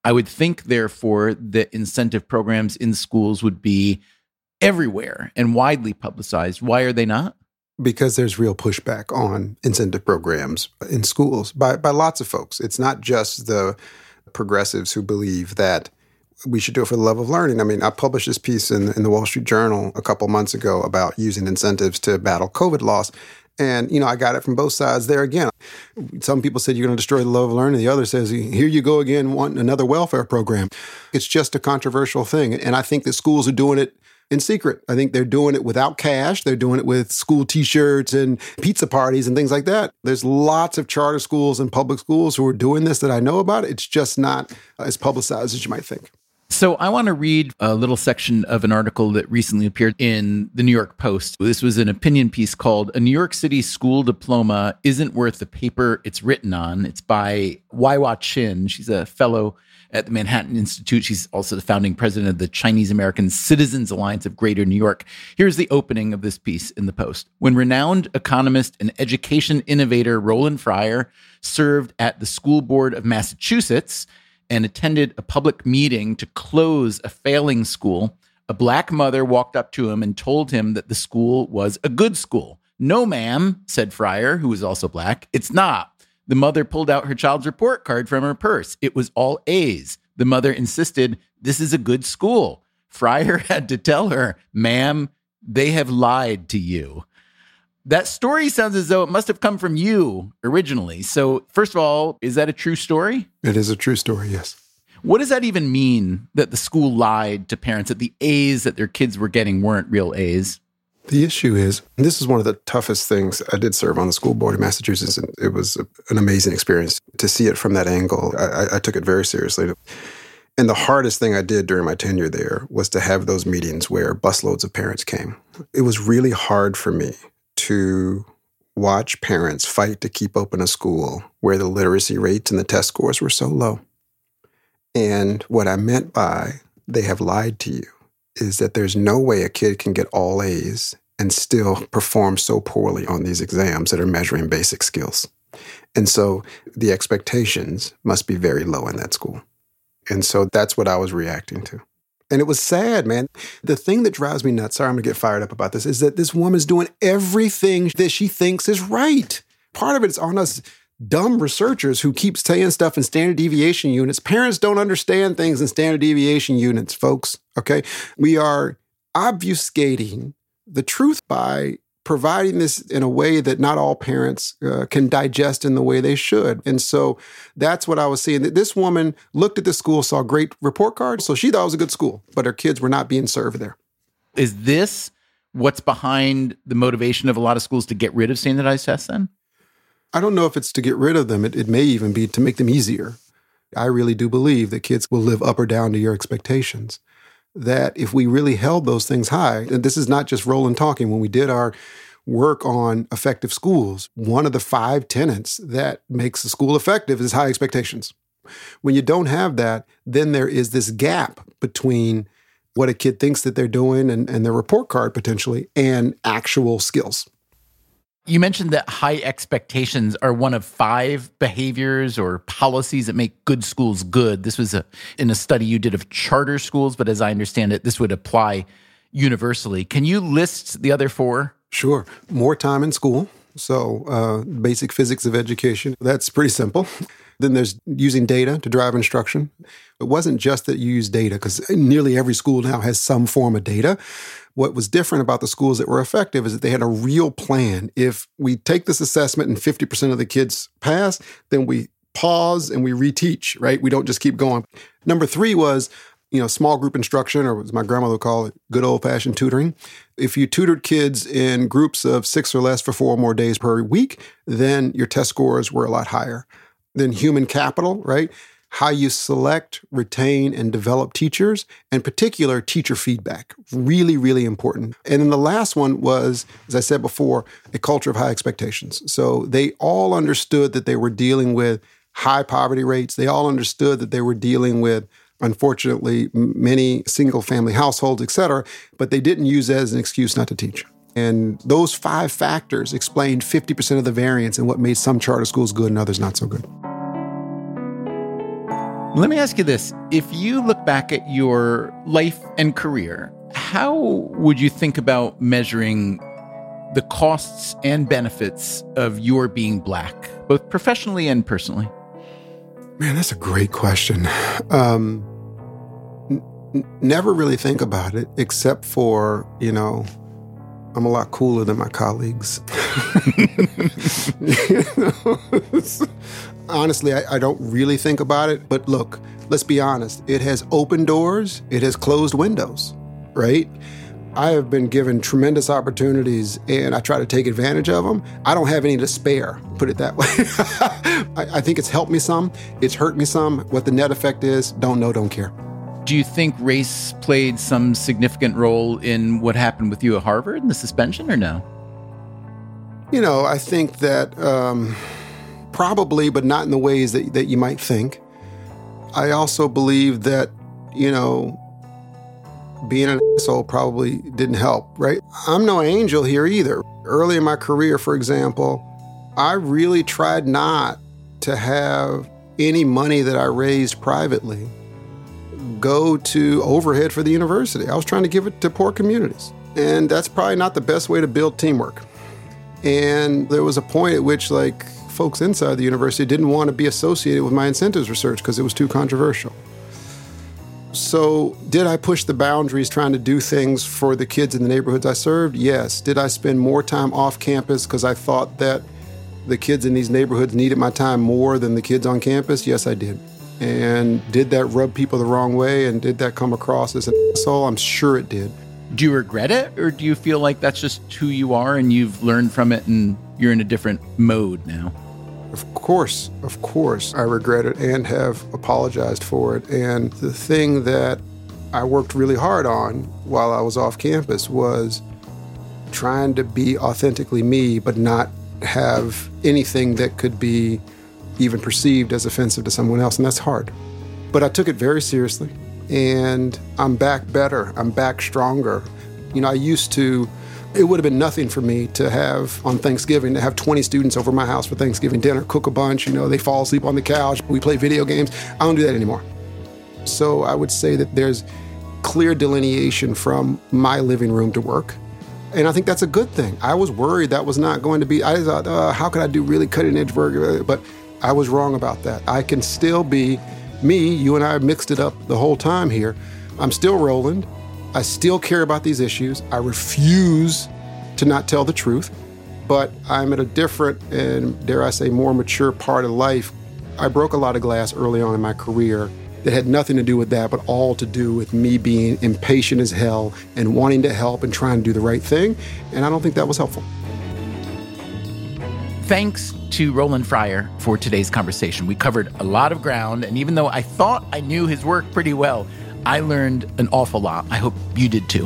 I would think, therefore, that incentive programs in schools would be everywhere and widely publicized. Why are they not? Because there's real pushback on incentive programs in schools by lots of folks. It's not just the progressives who believe that we should do it for the love of learning. I mean, I published this piece in the Wall Street Journal a couple months ago about using incentives to battle COVID loss. And, I got it from both sides there again. Some people said you're going to destroy the love of learning. The other says, here you go again, wanting another welfare program. It's just a controversial thing. And I think that schools are doing it in secret. I think they're doing it without cash. They're doing it with school T-shirts and pizza parties and things like that. There's lots of charter schools and public schools who are doing this that I know about. It's just not as publicized as you might think. So I want to read a little section of an article that recently appeared in the New York Post. This was an opinion piece called "A New York City School Diploma Isn't Worth the Paper It's Written On." It's by Waiwa Chin. She's a fellow at the Manhattan Institute. She's also the founding president of the Chinese American Citizens Alliance of Greater New York. Here's the opening of this piece in the Post. When renowned economist and education innovator Roland Fryer served at the School Board of Massachusetts and attended a public meeting to close a failing school, a black mother walked up to him and told him that the school was a good school. "No, ma'am," said Fryer, who was also black. "It's not." The mother pulled out her child's report card from her purse. It was all A's. The mother insisted, "This is a good school." Fryer had to tell her, "Ma'am, they have lied to you." That story sounds as though it must have come from you originally. So first of all, is that a true story? It is a true story, yes. What does that even mean, that the school lied to parents, that the A's that their kids were getting weren't real A's? The issue is, and this is one of the toughest things. I did serve on the school board in Massachusetts, and it was an amazing experience to see it from that angle. I took it very seriously. And the hardest thing I did during my tenure there was to have those meetings where busloads of parents came. It was really hard for me to watch parents fight to keep open a school where the literacy rates and the test scores were so low. And what I meant by "they have lied to you" is that there's no way a kid can get all A's and still perform so poorly on these exams that are measuring basic skills. And so the expectations must be very low in that school. And so that's what I was reacting to. And it was sad, man. The thing that drives me nuts, sorry, I'm going to get fired up about this, is that this woman's doing everything that she thinks is right. Part of it is on us dumb researchers who keep saying stuff in standard deviation units. Parents don't understand things in standard deviation units, folks, okay? We are obfuscating the truth by providing this in a way that not all parents can digest in the way they should. And so that's what I was seeing. This woman looked at the school, saw great report cards, so she thought it was a good school, but her kids were not being served there. Is this what's behind the motivation of a lot of schools to get rid of standardized tests then? I don't know if it's to get rid of them. It may even be to make them easier. I really do believe that kids will live up or down to your expectations. That if we really held those things high, and this is not just Roland talking, when we did our work on effective schools, one of the 5 tenets that makes a school effective is high expectations. When you don't have that, then there is this gap between what a kid thinks that they're doing and their report card potentially and actual skills. You mentioned that high expectations are one of 5 behaviors or policies that make good schools good. This was in a study you did of charter schools, but as I understand it, this would apply universally. Can you list the other 4? Sure. More time in school. So basic physics of education. That's pretty simple. Then there's using data to drive instruction. It wasn't just that you use data, because nearly every school now has some form of data. What was different about the schools that were effective is that they had a real plan. If we take this assessment and 50% of the kids pass, then we pause and we reteach, right? We don't just keep going. Number 3 was, small group instruction, or as my grandmother would call it, good old-fashioned tutoring. If you tutored kids in groups of 6 or less for 4 or more days per week, then your test scores were a lot higher. Then human capital, right? How you select, retain, and develop teachers, and particular teacher feedback. Really, really important. And then the last one was, as I said before, a culture of high expectations. So they all understood that they were dealing with high poverty rates. They all understood that they were dealing with, unfortunately, many single-family households, et cetera, but they didn't use that as an excuse not to teach. And those 5 factors explained 50% of the variance in what made some charter schools good and others not so good. Let me ask you this. If you look back at your life and career, how would you think about measuring the costs and benefits of your being Black, both professionally and personally? Man, that's a great question. Never really think about it, except for, I'm a lot cooler than my colleagues. Honestly, I don't really think about it. But look, let's be honest. It has opened doors. It has closed windows, right? I have been given tremendous opportunities, and I try to take advantage of them. I don't have any to spare, put it that way. I think it's helped me some. It's hurt me some. What the net effect is, don't know, don't care. Do you think race played some significant role in what happened with you at Harvard and the suspension, or no? I think that probably, but not in the ways that you might think. I also believe that, being an asshole probably didn't help, right? I'm no angel here either. Early in my career, for example, I really tried not to have any money that I raised privately go to overhead for the university. I was trying to give it to poor communities. And that's probably not the best way to build teamwork. And there was a point at which, folks inside the university didn't want to be associated with my incentives research because it was too controversial. So did I push the boundaries trying to do things for the kids in the neighborhoods I served? Yes. Did I spend more time off campus because I thought that the kids in these neighborhoods needed my time more than the kids on campus? Yes, I did. And did that rub people the wrong way? And did that come across as an asshole? I'm sure it did. Do you regret it? Or do you feel like that's just who you are and you've learned from it and you're in a different mode now? Of course, I regret it and have apologized for it. And the thing that I worked really hard on while I was off campus was trying to be authentically me, but not have anything that could be even perceived as offensive to someone else. And that's hard. But I took it very seriously. And I'm back better. I'm back stronger. It would have been nothing for me to have, on Thanksgiving, to have 20 students over my house for Thanksgiving dinner, cook a bunch, they fall asleep on the couch, we play video games. I don't do that anymore. So I would say that there's clear delineation from my living room to work. And I think that's a good thing. I was worried that was not going to be, I thought, how could I do really cutting edge work? But I was wrong about that. I can still be me. You and I mixed it up the whole time here. I'm still Roland. I still care about these issues. I refuse to not tell the truth, but I'm at a different and, dare I say, more mature part of life. I broke a lot of glass early on in my career that had nothing to do with that, but all to do with me being impatient as hell and wanting to help and trying to do the right thing, and I don't think that was helpful. Thanks to Roland Fryer for today's conversation. We covered a lot of ground, and even though I thought I knew his work pretty well, I learned an awful lot. I hope you did too.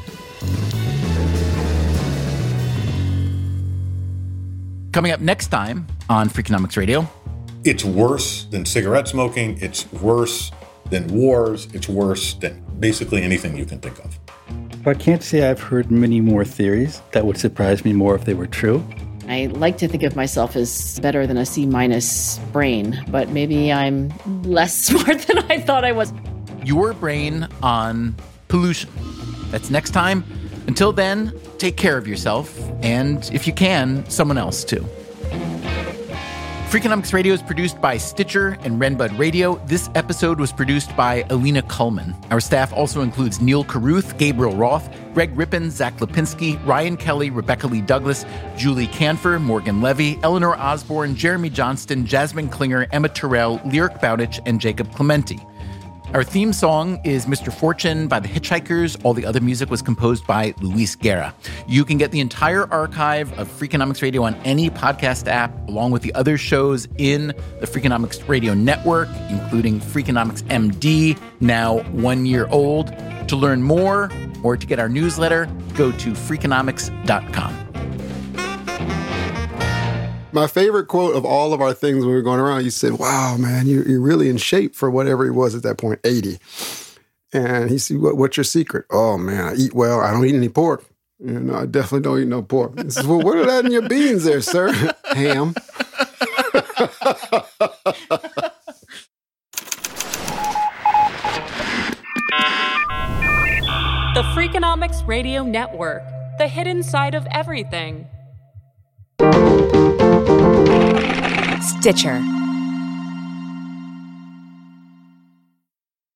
Coming up next time on Freakonomics Radio. It's worse than cigarette smoking. It's worse than wars. It's worse than basically anything you can think of. I can't say I've heard many more theories that would surprise me more if they were true. I like to think of myself as better than a C- brain, but maybe I'm less smart than I thought I was. Your brain on pollution. That's next time. Until then, take care of yourself, and if you can, someone else too. Freakonomics Radio is produced by Stitcher and Renbud Radio. This episode was produced by Alina Kullman. Our staff also includes Neil Carruth, Gabriel Roth, Greg Rippin, Zach Lipinski, Ryan Kelly, Rebecca Lee Douglas, Julie Canfer, Morgan Levy, Eleanor Osborne, Jeremy Johnston, Jasmine Klinger, Emma Terrell, Lyric Bowditch, and Jacob Clementi. Our theme song is Mr. Fortune by the Hitchhikers. All the other music was composed by Luis Guerra. You can get the entire archive of Freakonomics Radio on any podcast app, along with the other shows in the Freakonomics Radio network, including Freakonomics MD, now 1 year old. To learn more or to get our newsletter, go to Freakonomics.com. My favorite quote of all of our things when we were going around, you said, wow, man, you're really in shape for whatever he was at that point, 80. And he said, what's your secret? Oh, man, I eat well. I don't eat any pork. I definitely don't eat no pork. He says, well, what are that in your beans there, sir? Ham. The Freakonomics Radio Network, the hidden side of everything. Stitcher.